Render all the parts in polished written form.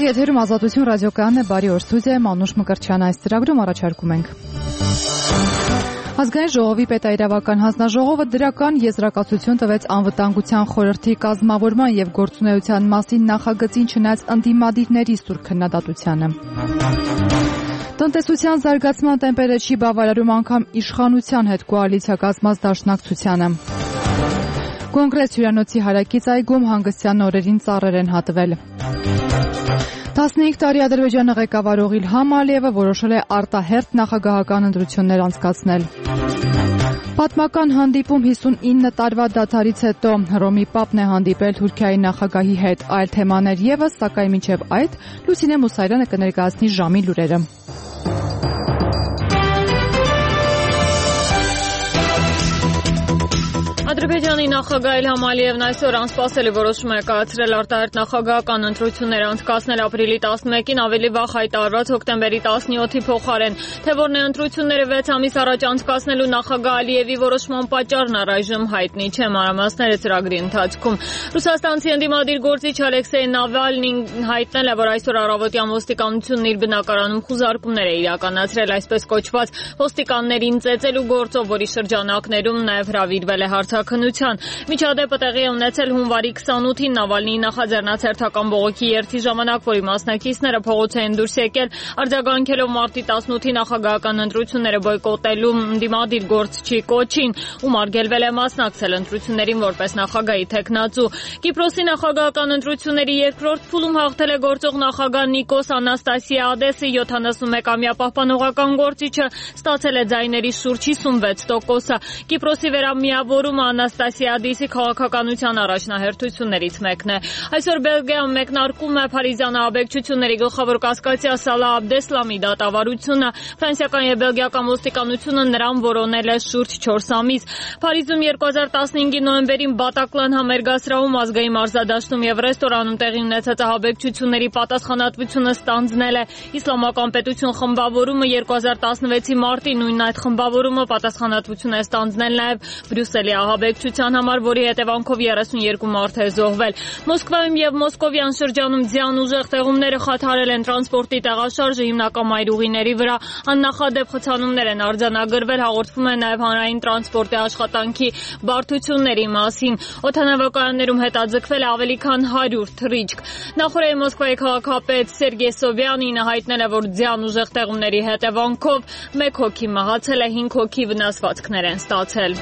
Եթերի եթերում Ազատություն ռադիոկայանն է, բարի օր, ստուդիայում Մանուշ Մկրտչյան, այս ծրագրում առաջարկում ենք։ Ազգային ժողովի պետաիրավական հանձնաժողովը դրական եզրակացություն տվեց անվտանգության խորհրդի կազմավորման եւ գործունեության մասին նախագծին չնայած ընդդիմադիրների սուր քննադատությանը։ Տնտեսության զարգացման տեմպերը չի բավարարում անգամ իշխանության հետ կոալիցիա կազմած դաշնակցությանը։ Կոնգրես հյուրանոցի հարակից այգում հանգստյան օրերին ծառեր են հատվել։ 15 տարի Ադրբեջանը ղեկավարող Իլհամ Ալիևը որոշել է արտահերթ նախագահական ընտրություններ անցկացնել։ Պատմական հանդիպում 59 տարվա դադարից հետո Հռոմի Պապն է հանդիպել Թուրքիայի նախագահի հետ, այլ թեմաներ եւս, սակայն մինչև այդ Լուսինե Մուսարյանը կներկայացնի ժամի լուրերը։ Ադրբեջանի նախագահ Իլհամ Ալիևն այսօր անսպասելի որոշում է կայացրել արտահերթ նախագահական ընտրություններ անցկացնել ապրիլի 11-ին ավելի վաղ հայտարարված հոկտեմբերի 17-ի փոխարեն, թե որն է ընտրությունները 6 ամիս առաջ անցկացնելու նախագահ Ալիևի որոշման պատճառն առայժմ հայտնի չէ, մանրամասները ծրագրի ընթացքում։ Ռուսաստանցի ընդդիմադիր գործիչ Ալեքսեյ Նավալնին հայտնել է, որ այսօր առավոտյան ոստիկանությունն իր բնակարանում խուզարկումներ է իրականացրել, այսպես կոչված ոստիկաններին ծեծելու գործով, որի շրջանակներում նաև հրավիրվել է հարցաքննության։ Միջադեպը տեղի է ունեցել հունվարի 28-ին Նավալնիի նախաձեռնած հերթական բողոքի երթի ժամանակ, որի մասնակիցները փողոց էին դուրս եկել արձագանքելով մարտի 18-ի նախագահական ընտրությունները բոյկոտելու ընդդիմադիր գործչի կոչին, ում արգելվել է մասնակցել ընտրություններին որպես նախագահի թեկնածու։ Կիպրոսի նախագահական ընտրությունների երկրորդ փուլում հաղթել է գործող նախագահ Նիկոս Անաստասիադեսը, 71-ամյա պահպանողական գործիչը ստացել է ձայների շուրջ 56%-ը։ Կիպրոսի վերամիավորումը Անաստասիադիսի քաղաքականության առաջնահերթություններից մեկն է։ Այսօր Բելգիայում մեկնարկում է Փարիզյան ահաբեկչությունների գլխավոր կասկածյալ Սալահ Աբդեսլամի դատավարությունը։ Ֆրանսիական եւ բելգիական ոստիկանությունը նրան որոնել է շուրջ 4 ամիս։ Փարիզում 2015-ի նոյեմբերին Բատակլան համերգասրահում ազգային մարզադաշտում եւ ռեստորանում տեղի ունեցած ահաբեկչությունների պատասխանատվությունը ստանձնել է Իսլամական պետություն խմբավորումը 2016-ի մարտին, նույն այդ խմբավորումը պատասխանատվություն է ստանձնել նաեւ Բրյուսելի ահաբեկչության համար, որի հետևանքով 32 մարդ է զոհվել։ Մոսկվայում եւ Մոսկովյան շրջանում ձյան ուժեղ տեղումները խաթարել են տրանսպորտի տեղաշարժը հիմնական մայրուղիների վրա, աննախադեպ խցանումներ են արձանագրվել, հաղորդվում է նաեւ հանրային տրանսպորտի աշխատանքի բարդությունների մասին։ Օդանավակայաններում հետաձգվել է ավելի քան 100 թռիչք։ Նախորդային Մոսկվայի քաղաքապետ Սերգեյ Սոբյանինը հայտնել է, որ ձյան ուժեղ տեղումների հետևանքով 1 հոգի մահացել է, 5 հոգի վնասվածքներ են ստացել։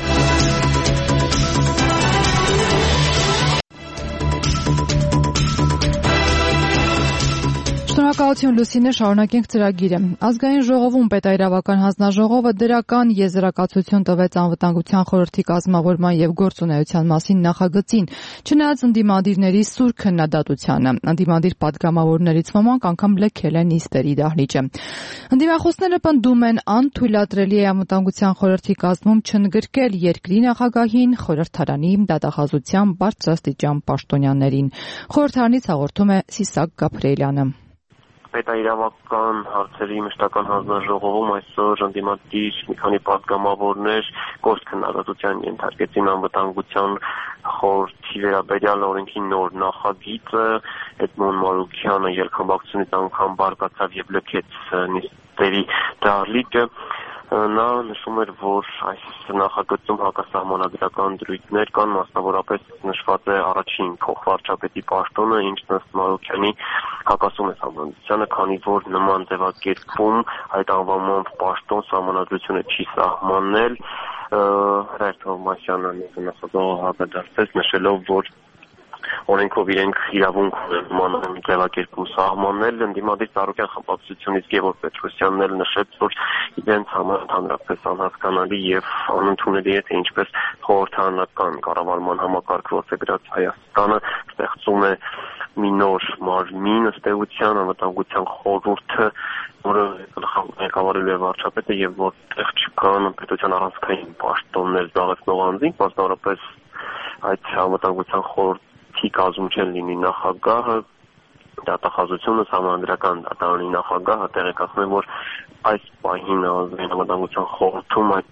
Շնորհակալություն Լուսինե, շարունակենք ծրագիրը։ Ազգային ժողովում պետաիրավական հանձնաժողովը դրական եզրակացություն տվեց անվտանգության խորհրդի կազմավորման եւ գործունեության մասին նախագծին, չնայած ընդդիմադիրների սուր քննադատությանը։ Ընդդիմադիր падգամավորներից ոմանք անգամ լքել են նիստերի դահլիճը։ Ընդդիմախոսները պնդում են, անթույլատրելի է անվտանգության խորհրդի կազմում չընդգրկել երկրի նախագահին, խորհրդարանի դատախազության բարձրաստիճան պաշտոնյաներին։ Խորհրդարանից հաղորդում է Սիսակ Գաբրիելյանը։ Պետաիրավական հարցերի մշտական հանձնաժողովում այսօր ընդդիմադիր մի քանի падգամավորներ գործ քննադատության ենթարկեցին անվտանգության խորհրդի վերաբերյալ օրենքի նոր նախագիծը։ Էդմոն Մարուկյանը ելքամբակցությունից անգամ բարկացավ եւ լքեց նիստերի դահլիճը։ Նա նշում էր, որ այս նախագծում հակասահմանադրական դրույթներ կան, մասնավորապես նշված է առաջին փոխվարչապետի պաշտոնը, ինչն ըստ Մարուկյանի հակասում է սահմանադրությանը, քանի որ նման ձևակերպում այդ անվանման պաշտոն սահմանադրությունը չի սահմանել։ Հրայր Թովմասյանը նախագահը հակադարձեց, նշելով, որ օրենքով իրենք իրավունք ունեն ձևակերպում սահմանել։ Ընդդիմադիր Սահակյան խմբակցությունից Գևորգ Պետրոսյանն էլ նշեց, որ իրենց համար ընդհանրապես անհասկանալի եւ անընդունելի է, թե ինչպես խորհրդարանական կառավարման համակարգ որդեգրած Հայաստանը ստեղծում է մի նոր մարմին ըստ էության անվտանգության խորհուրդը, որը ղեկավարելու է վարչապետը եւ որտեղ չկան պետության առանցքային պաշտոններ զբաղեցնող անձինք, մասնավորապես այդ անվտանգության խորհրդի կազմում չեն լինի նախագահը, դատախազությունը, սահմանադրական դատարանի նախագահը, տեղեկացնում, որ այս պահին ազգային անվտանգության խորհրդում այդ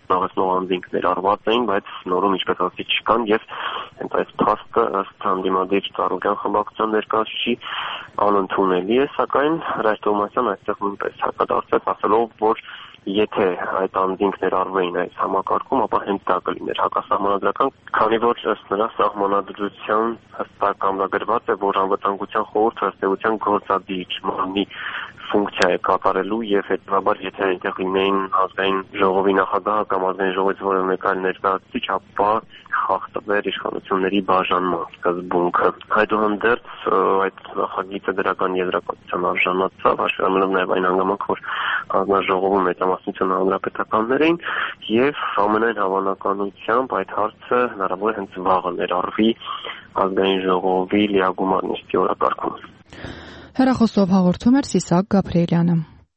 վստահեցնող անձինք ներառված էին, բայց նորում ինչպես ասի չկան եւ հենց այս փաստը ըստ հանդիմադիր Ծառուկյան խմբակցության ներկայացուցիչի անընդունելի է, սակայն Հրաշ Թովմասյանը այստեղ նույնպես հակադարձեց, ասելով, որ եթե այդ անձինք ներառվեին այս համակարգում, ապա հենց դա կլիներ հակասահմանադրական, քանի որ ըստ նրա սահմանադրության հստակ ամրագրված է, որ անվտանգության խորհուրդը ըստ էության գործադիր մարմնի ֆունկցիա է կատարելու եւ հետեւաբար եթե այնտեղ լինեին ազգային ժողովի նախագահը կամ ազգային ժողովից որևէ մեկ այլ ներկայացուցիչ, ապա խախտվեր իշխանությունների բաժանման սկզբունքը։ Այդուհանդերձ այդ նախագիծը դրական եզրակացության արժանացավ, հաշվի առնելով նաեւ այն հանգամանքը, որ հանձնաժողովում մեծամասնությունը հանրապետականներ էին եւ ամենայն հավանականությամբ այդ հարցը հնարավոր է հենց վաղը ներառվի ազգային ժողովի լիագումար նիստի օրակարգում։ Հեռախոսով հաղորդում էր Սիսակ Գաբրիելյանը։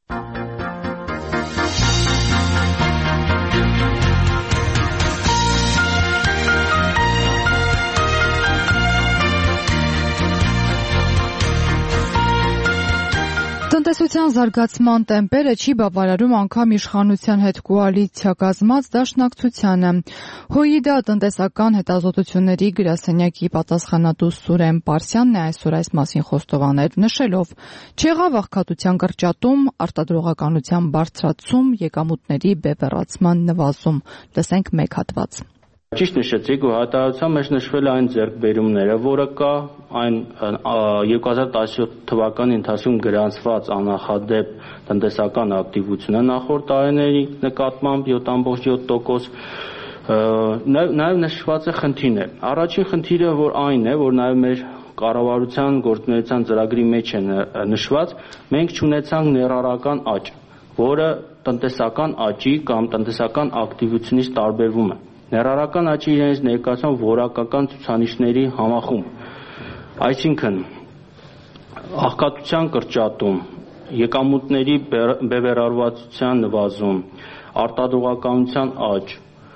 Տնտեսության զարգացման տեմպերը չի բավարարում անգամ իշխանության հետ կոալիցիա կազմած դաշնակցությանը։ ՀՅԴ տնտեսական հետազոտությունների գրասենյակի պատասխանատու Սուրեն Պարսյանն է այսօր այս մասին խոստովանել, նշելով. «Չեղավ աղքատության կրճատում, արտադրողականության բարձրացում, եկամուտների բևեռացման նվազում»։ Լսենք մեկ հատված։ Ճիշտ նշեցիք ու հայտարարության մեջ նշվել այն ձեռքբերումները, որը կա այն 2017 թվականի ընթացքում գրանցված աննախադեպ տնտեսական ակտիվությունը նախորդ տարիների նկատմամբ 7.7%, նաև նշված է խնդիրներ։ Առաջին խնդիրը որ այն է, որ նաև մեր կառավարության գործունեության ծրագրի մեջ է նշված, մենք չունեցանք ներառական աճ, որը տնտեսական աճի կամ տնտեսական ակտիվությունից տարբերվում է։ Ներառական աճի իրենից ներկայացնում որակական ցուցանիշների համախումբ, այսինքն աղքատության կրճատում, եկամուտների բևեռացության նվազում, արտադրողականության աճ,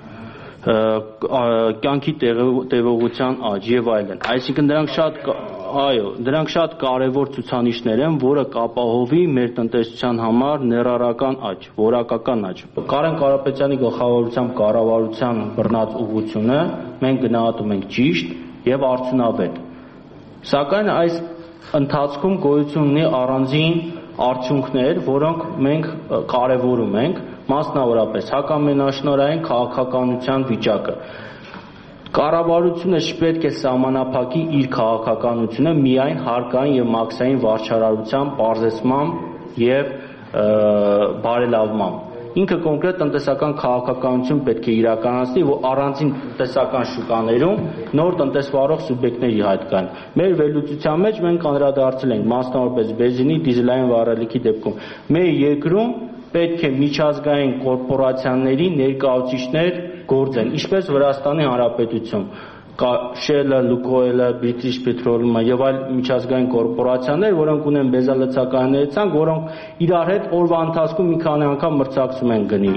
կյանքի տևողության աճ եւ այլն։ Այսինքն դրանք շատ կարևոր ցուցանիշներ են, որը կապահովի մեր տնտեսության համար ներառական աճ, որակական աճ։ Կարեն Կարապետյանի գլխավորությամբ կառավարության բռնած ուղղությունը մենք գնահատում ենք ճիշտ եւ արդյունավետ։ Սակայն այս ընթացքում գոյություն ունի առանձին արդյունքներ, որոնք մենք կարևորում ենք, մասնավորապես հակամենաշնորհային քաղաքականության վիճակը։ Կառավարությունը չպետք է սահմանափակի իր քաղաքականությունը միայն հարկային եւ մաքսային վարչարարության պարզեցմամբ եւ բարելավմամբ։ Ինքը կոնկրետ տնտեսական քաղաքականություն պետք է իրականացնի, որ առանձին տնտեսական շուկաներում նոր տնտեսվարող սուբյեկտների հայտ կան։ Մեր վերլուծության մեջ մենք անդրադարձել ենք մասնավորապես բենզինի, դիզելային վառելիքի դեպքում։ Մեր երկրում պետք է միջազգային կորպորացիաների ներկայացուցիչներ գործեն, ինչպես Վրաստանի Հանրապետություն, Shell-ը, Lukoil-ը, British Petroleum-ը եւ այլ միջազգային կորպորացիաներ, որոնք ունեն բենզալցակայանների ցանկ, որոնք իրար հետ օրվա ընթացքում մի քանի անգամ մրցակցում են գնի։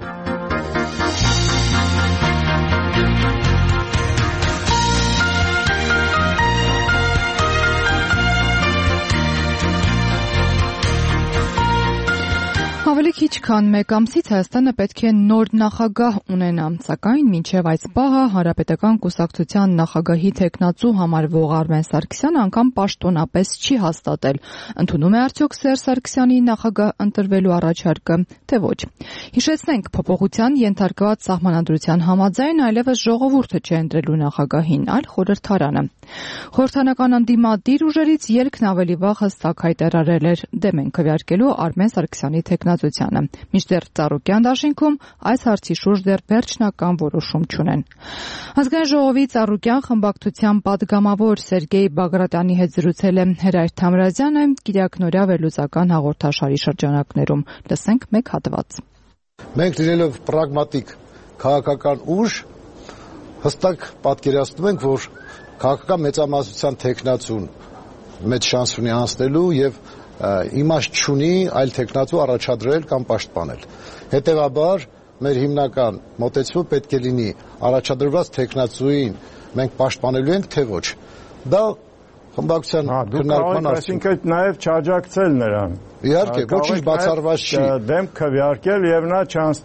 Ավելի քիչ քան մեկ ամսից Հայաստանը պետք է նոր նախագահ ունենա, սակայն մինչև այս պահը Հանրապետական կուսակցության նախագահի թեկնածու համարվող Արմեն Սարգսյանը անգամ պաշտոնապես չի հաստատել, ընդունում է արդյոք Սերժ Սարգսյանի նախագահ ընտրվելու առաջարկը, թե ոչ։ Հիշեցնենք, փոփոխության ենթարկված սահմանադրության համաձայն այլևս ժողովուրդը չէ ընտրելու նախագահին, այլ խորհրդարանը։ Խորհրդանական ընդդիմադիր ուժերից ելքն ավելի վաղ հստակ հայտարարել էր դեմ են քվեարկելու Արմեն Սարգսյանի թեկնածությանը, մինչդեռ Ծառուկյան դաշինքում այս հարցի շուրջ դեռ վերջնական որոշում չունեն։ Ազգային ժողովի Ծառուկյան խմբակցության պատգամավոր Սերգեյ Բագրատյանի հետ զրուցել է Հրայր Թամրազյանը Կիրակնորյա վերլուծական հաղորդաշարի շրջանակներում։ Լսենք մեկ հատված։ Մենք լինելով պրագմատիկ քաղաքական ուժ հստակ պատկերացնում ենք, որ քաղաքական մեծամասնության թեկնածուն մեծ շանս ունի անցնելու եւ իմաստ չունի այլ թեկնածու առաջադրել կամ պաշտպանել։ Հետևաբար մեր հիմնական մոտեցումը պետք է լինի առաջադրված թեկնածուին մենք պաշտպանելու ենք, թե ոչ։ Դա խմբակցության քննարկման այսինքն նաև չաջակցել նրան։ Իհարկե, ոչինչ բացառված չի։ Դեմ քվեարկել եւ նա չանցնի։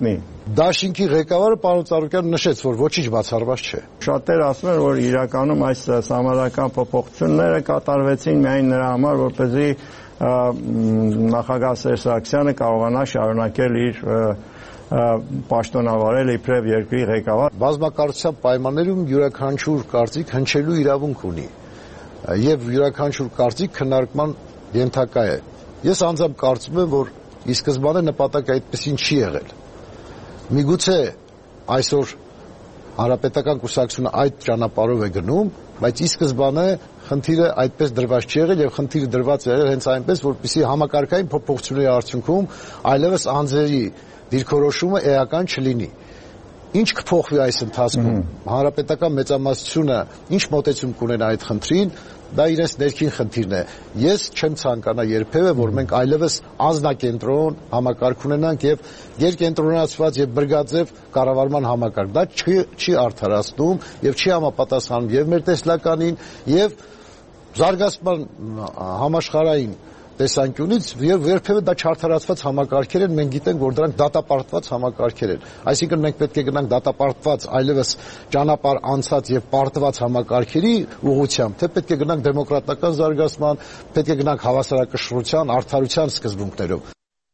Դաշինքի ղեկավարը պարոն Ծառուկյանը նշեց, որ ոչինչ բացառված չէ։ Շատեր ասում են, որ իրականում այս համալական փոփոխությունները կատարվեցին միայն նրա համար, որպեսզի նախագահ Սերժ Սարգսյանը կարողանա շարունակել իր պաշտոնավարել իբրև երկրի ղեկավար։ Բազմակարծության պայմաններում յուրաքանչյուր կարծիք հնչելու իրավունք ունի եւ յուրաքանչյուր կարծիք քննարկման ենթակա է։ Ես անձամբ կարծում եմ, որ ի սկզբանե նպատակը այդպեսին չի եղել։ Միգուցե այսօր Հանրապետական կուսակցությունը այդ ճանապարհով է գնում, բայց ի սկզբանե խնդիրը այդպես դրված չի եղել եւ խնդիրը դրված է եղել հենց այնպես, որպեսզի համակարգային փոփոխությունների արդյունքում այլևս անձերի դիրքորոշումը էական չլինի։ Ինչ կփոխվի այս ընթացքում։ Հանրապետական մեծամասնությունը ինչ մոտեցում կունենա այդ խնդրին, դա իրենց ներքին խնդիրն է։ Ես չեմ ցանկանա երբևէ, որ մենք այլևս անձնակենտրոն համակարգ ունենանք եւ երկենտրոնացված եւ բրգաձև կառավարման համակարգ։ Դա չի արդարացնում եւ չի համապատասխանում եւ մեր տեսլականին եւ զարգացման համաշխարհային տեսանկյունից եւ երբևէ դա չարդարացված համակարգեր են, մենք գիտենք, որ դրանք դատապարտված համակարգեր են։ Այսինքն մենք պետք է գնանք դատապարտված այլևս ճանապարհ անցած եւ պարտված համակարգերի ուղղությամբ, թե պետք է գնանք դեմոկրատական զարգացման, պետք է գնանք հավասարակշռության, արդարության սկզբունքներով։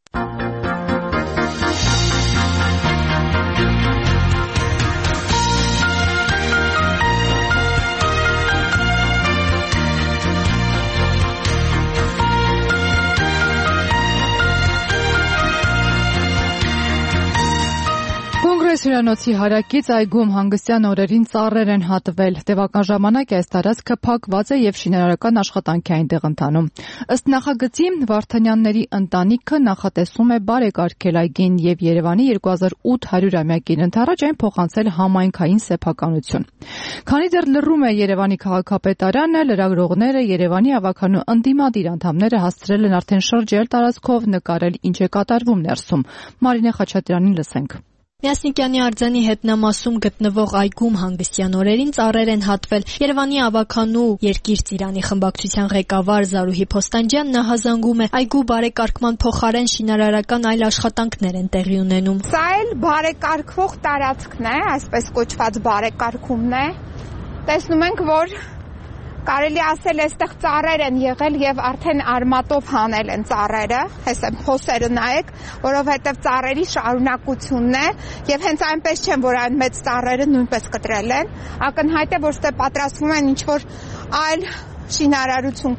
Հյուրանոցի հարակից այգում հանգստյան օրերին ծառեր են հատվել։ Տևական ժամանակ այս տարածքը փակված է եւ շինարարական աշխատանք է այնտեղ ընթանում։ Ըստ նախագծի Վարդանյանների ընտանիքը նախատեսում է բարեկարգել այգին եւ Երևանի 2800-ամյակին ընթരാճ այն փոխանցել համայնքային սեփականություն։ Քանի դեռ լռում է Երևանի քաղաքապետարանը, լրագրողները Երևանի ավականու ընդդիմադիր անդամները հասցրել են արդեն շրջել տարածքով, նկարել ինչ է կատարվում ներսում։ Մարինե Խաչատրյանին լսենք։ Մյասնիկյանի արձանի հետնամասում գտնվող այգում հանգստյան օրերին ծառեր են հատվել։ Երևանի ավականու Երկիր Ծիրանի խմբակցության ղեկավար Զարուհի Փոստանջյանն հազանգում է այգու բարեկարգման փոխարեն շինարարական այլ աշխատանքներ են տեղի ունենում։ Սա էլ բարեկարգվող տարածքն է, այսպես կոչված բարեկարգումն է։ Տեսնում ենք, որ կարելի ասել այստեղ ծառեր են եղել եւ արդեն արմատով հանել են ծառերը, հես այն փոսերը նայեք, որովհետեւ ծառերի շարունակությունն է եւ հենց այնպես չեն, որ այն մեծ ծառերը նույնպես կտրել են, ակնհայտ է, որ ստե պատրաստվում են ինչ-որ այլ շինարարություն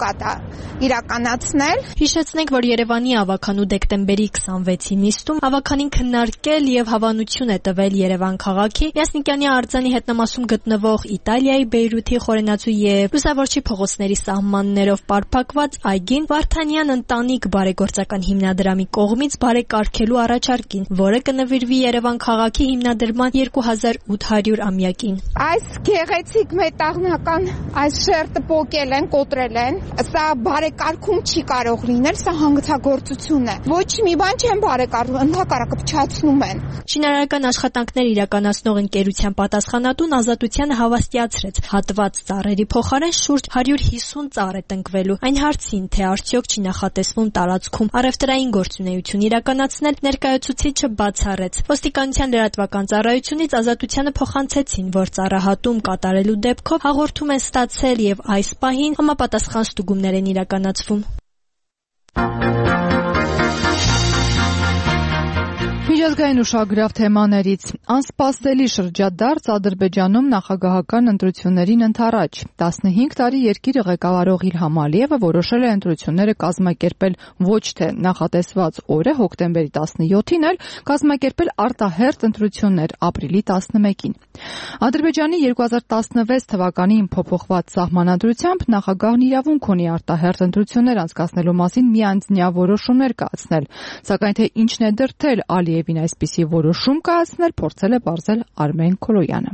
իրականացնել։ Հիշեցնենք, որ Երևանի ավականու դեկտեմբերի 26-ի նիստում ավականին քննարկել եւ հավանություն է տվել Երևան քաղաքի Մյասնիկյանի արձանի հետնամասում գտնվող Իտալիայի Բեյրութի խորենացու եւ Լուսավորչի փողոցների սահմաններով պարփակված այգին Վարդանյան ընտանիք բարեգործական հիմնադրամի կողմից բարեկարգելու առաջարկին, որը կնվիրվի Երևան քաղաքի հիմնադրման 2800-ամյակին։ Այս գեղեցիկ մետաղնական այս շերտը պոկել են, կոտրել են, սա բարեկարգում չի կարող լինել, սա հանգստագործություն է։ Ոչ մի բան չեն բարեկարգում, ընդհակառակը փչացնում են։ Շինարարական աշխատանքներ իրականացնող ընկերության պատասխանատուն Ազատությանը հավաստիացրեց, հատված ծառերի փոխարեն շուրջ 150 ծառ է տնկվելու։ Այն հարցին, թե արդյոք չի նախատեսվում տարածքում առևտրային գործունեություն իրականացնել, ներկայացուցիչը բացառեց։ Ոստիկանության լրատվական ծառայությունից Ազատությանը փոխանցեցին, որ ծառահատում կատարելու դեպքով հաղորդում են ստացել եւ այս պահին համապատասխան ստուգումներ են իրականացվում։ Միջազգային ուշագրավ թեմաներից անսպասելի շրջադարձ Ադրբեջանում նախագահական ընտրություններին ընթരാճ 15 տարի երկիրը ղեկավարող Իլհամ Ալիևը որոշել է ընտրությունները կազմակերպել ոչ թե նախատեսված օրը հոկտեմբերի 17-ին, այլ կազմակերպել արտահերթ ընտրություններ ապրիլի 11-ին։ Ադրբեջանի 2016 թվականին փոփոխված սահմանադրությամբ նախագահն իրավունք ունի արտահերթ ընտրություններ անցկացնելու մասին միանձնյա որոշումներ կայացնել, սակայն թե ինչն է դրդել Ալիևին այսպիսի որոշում կայացնել, փորձել է պարզել Արմեն Քոլոյանը։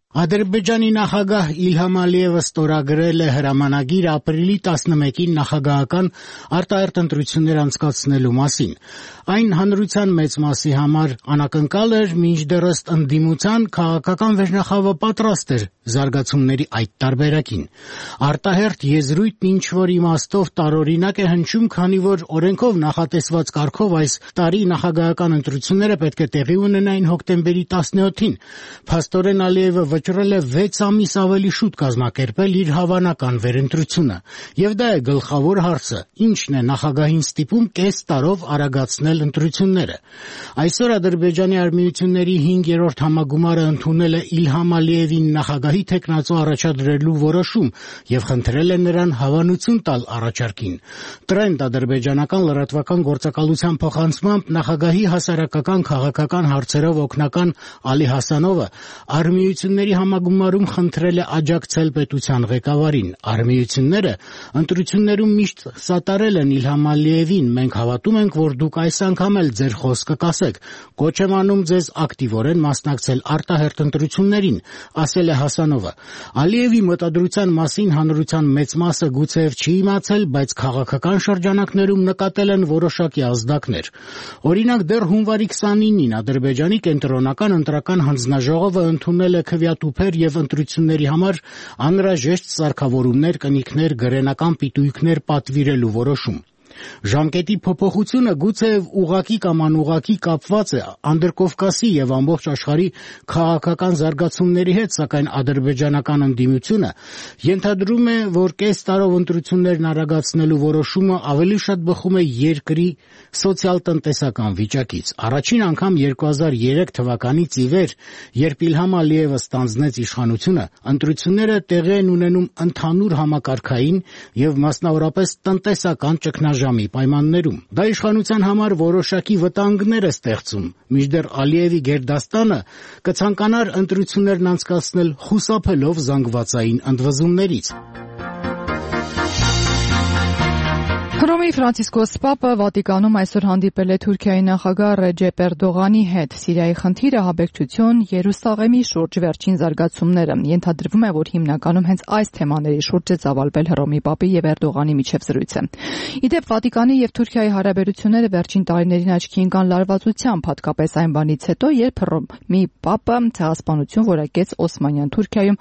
Ադրբեջանի նախագահ Իլհամ Ալիևը ստորագրել է հրամանագիր ապրիլի 11-ին նախագահական արտահերթ ընտրություններ անցկացնելու մասին։ Այն հանրության մեծ մասի համար անակնկալ էր, մինչդեռ ըստ ընդդիմության քաղաքական վերնախավը պատրաստ էր զարգացումների այդ տարբերակին։ Արտահերթ եզրույթն ինչ-որ իմաստով տարօրինակ է հնչում, քանի որ օրենքով նախատեսված կարգով այս տարի նախագահական ընտրությունները պետք է տեղի ունենային հոկտեմբերի 17-ին։ Փաստորեն Ալիևը վճռել է 6 ամիս ավելի շուտ կազմակերպել իր հավանական վերընտրությունը։ Եվ դա է գլխավոր հարցը. ինչն է նախագահին ստիպում կես տարով արագացնել ընտրությունները։ Այսօր Ադրբեջանի արմիությունների 5-րդ համագումարը ընդունել է Իլհամ Ալիևին նախագահի թեկնածու առաջադրելու որոշում եւ խնդրել է նրան հավանություն տալ առաջարկին։ Տրենդ ադրբեջանական լրատվական գործակալության փոխանցմամբ նախագահի հասարակական քաղաքական հարցերով օգնական Ալի Հասանովը արմիությունների համագումարում խնդրել է աջակցել պետության ղեկավարին։ Արմիությունները ընտրություններում միշտ սատարել են Իլհամ Ալիևին։ Մենք հավատում ենք, որ դուք այս անգամ էլ ձեր խոսքը կասեք։ Կոչ եմ անում ձեզ ակտիվորեն մասնակցել արտահերթ ընտրություններին, ասել է Հասանովը։ Ալիևի մտադրության մասին հանրության մեծ մասը գուցեև չի իմացել, բայց քաղաքական շրջանակներում նկատել են որոշակի ազդակներ։ Օրինակ, դեռ հունվարի 29-ին Ադրբեջանի կենտրոնական ընտրական հանձնաժողովը ընդունել է քվեատուփեր եւ ընտրությունների համար անհրաժեշտ սարքավորումներ, կնիքներ, գրենական պիտույքներ պատվիրելու որոշում։ Ժամկետի փոփոխությունը գուցեև ուղղակի կամ անուղղակի կապված է Անդրկովկասի եւ ամբողջ աշխարհի քաղաքական զարգացումների հետ, սակայն ադրբեջանական ընդդիմությունը ենթադրում է, որ կես տարով ընտրություններն արագացնելու որոշումը ավելի շատ բխում է երկրի սոցիալ-տնտեսական վիճակից։ Առաջին անգամ 2003 թվականից ի վեր, երբ Իլհամ Ալիևը ստանձնեց իշխանությունը, ընտրությունները տեղի են ունենում ընդհանուր համակարգային եւ մասնավորապես տնտեսական ճգնաժամի պայմաններում։ Դա իշխանության համար որոշակի վտանգներ է ստեղծում, մինչդեռ Ալիևի գերդաստանը կցանկանար ընտրություններն անցկացնել խուսափելով զանգվածային ընդվզումներից։ Հռոմի Ֆրանցիսկոս Պապը Վատիկանում այսօր հանդիպել է Թուրքիայի նախագահ Ռեջեփ Էրդողանի հետ։ Սիրիայի խնդիրը, հաբեկչություն, Երուսաղեմի շուրջ վերջին զարգացումները։ Ենթադրվում է, որ հիմնականում հենց այս թեմաների շուրջ է ծավալվել Հռոմի Պապի եւ Էրդողանի միջև զրույցը։ Իդեպ Վատիկանի եւ Թուրքիայի հարաբերությունները վերջին տարիներին աչքի ընկան լարվածությամբ, հատկապես այն բանից հետո, երբ Հռոմի Պապը ցեղասպանություն որակեց Օսմանյան Թուրքիայում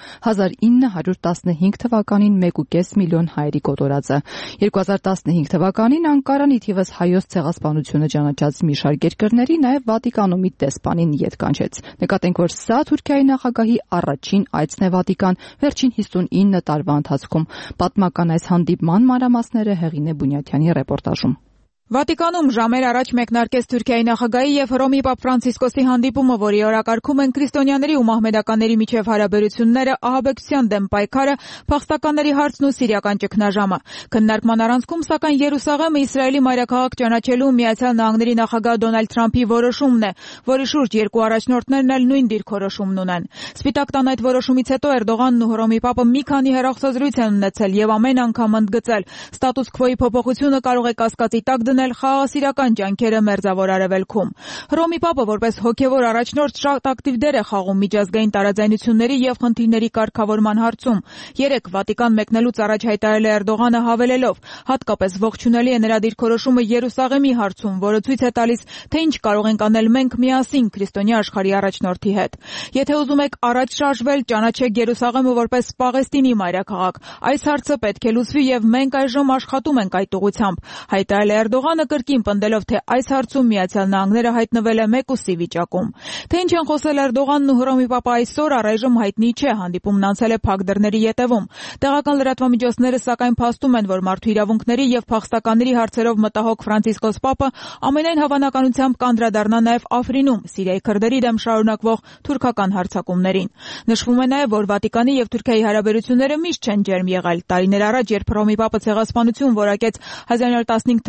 1915 թվականին 1.5 միլիոն հայերի կոտորածը։ 2015 թվականին Անկարան ի թիվս հայոց ցեղասպանությունը ճանաչած մի շարք երկրների, նաև Վատիկանում իր դեսպանին ետ կանչեց։ Նկատենք, որ սա Թուրքիայի նախագահի առաջին այցն է Վատիկան վերջին 59 տարվա ընթացքում։ Պատմական այս հանդիպման մանրամասները Հեղինե Բունյաթյանի ռեպորտաժում։ Վատիկանում ժամեր առաջ մեկնարկեց Թուրքիայի նախագահի եւ Հռոմի Պապ Ֆրանցիսկոսի հանդիպումը, որի օրակարգում են քրիստոնյաների ու մահմեդականների միջև հարաբերությունները, ահաբեկչության դեմ պայքարը, փախստականների հարցն ու սիրիական ճգնաժամը։ Քննարկման առանցքում, սակայն, Երուսաղեմը Իսրայելի մայրաքաղաք ճանաչելու Միացյալ Նահանգների նախագահ Դոնալդ Թրամփի որոշումն է, որի շուրջ երկու առաջնորդներն էլ նույն դիրքորոշումն ունեն։ Սպիտակ տան այդ որոշումից հետո Էրդողանն ու Հռոմի Պապը մի քանի հեռախոսազրույց են ունեցել եւ ամեն անգամ ընդգծել՝ ստատուս քվոյի փոփոխությունը կարող է կասկածի տակ խաղաղասիրական ջանքերը Մերձավոր Արևելքում։ Հռոմի Պապը որպես հոգևոր առաջնորդ շատ ակտիվ դեր է խաղում միջազգային տարաձայնությունների եւ խնդիրների կարգավորման հարցում։ Երեկ Վատիկան մեկնելուց առաջ հայտարարել է Էրդողանը հավելելով. հատկապես ողջունելի է նրա դիրքորոշումը Երուսաղեմի հարցում, որը ցույց է տալիս, թե ինչ կարող ենք անել մենք միասին քրիստոնյա աշխարհի առաջնորդի հետ։ Եթե ուզում եք առաջ շարժվել, ճանաչեք Երուսաղեմը որպես Պաղեստինի մայրաքաղաք։ Այս հարցը պետք է լուծվի եւ մենք այժմ աշխատում ենք այդ ուղղությամբ, հայտարարել է Էրդողանը կրկին պնդելով, թե այս հարցում Միացյալ Նահանգները հայտնվել է մեկուսի վիճակում։ Թե ինչ են խոսել Էրդողանն ու Հռոմի Պապը այսօր, առայժմ հայտնի չէ, հանդիպումն անցել է փակ դռների ետևում։ Տեղական լրատվամիջոցները սակայն փաստում են, որ մարդու իրավունքների եւ փախստականների հարցերով մտահոգ Ֆրանցիսկոս Պապը ամենայն հավանականությամբ կանդրադառնա նաեւ Աֆրինում Սիրիայի քրդերի դեմ շարունակվող թուրքական հարձակումներին։ Նշվում է նաեւ, որ Վատիկանի եւ Թուրքիայի հարաբերությունները միշտ չեն ջերմ եղել։ Տարիներ առաջ, երբ Հռոմի Պապը ցեղասպանություն որակեց 1915 թվականի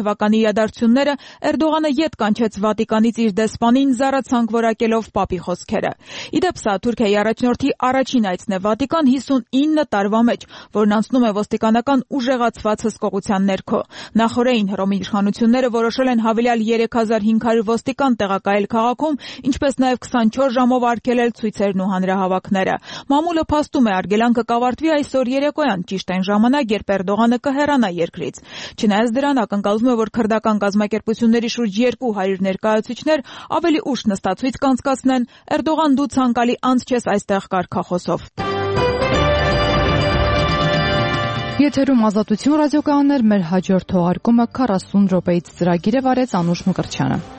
իրադարձությունները Էրդողանը ետ կանչեց Վատիկանից իր դեսպանին զառացանք որակելով Պապի խոսքերը։ Իդեպ սա Թուրքիայի առաջնորդի առաջին այցն է Վատիկան 59 տարվա մեջ, որն անցնում է ոստիկանական ուժեղացված հսկողության ներքո։ Նախորդին Հռոմի իշխանությունները որոշել են հավելյալ 3500 ոստիկան տեղակայել քաղաքում, ինչպես նաև 24 ժամով արգելել ցույցերն ու հանրահավաքները։ Մամուլը փաստում է արգելանքը կավարտվի այսօր երեկոյան, ճիշտ այն ժամանակ, երբ Էրդողանը կհեռանա երկրից։ Չնայած դրան ակնկալվում է, որ քրդական կազմակերպությունների շուրջ 200 ներկայացուցիչներ ավելի ուշ նստացույց կանցկացնեն «Էրդողան, դու ցանկալի անձ չես» այստեղ կարգախոսով։ Եթերում Ազատություն ռադիոկայաններ, մեր հաջորդ թողարկումը 40 րոպեից ծրագիր է վարեց Անուշ Մկրտչյանը։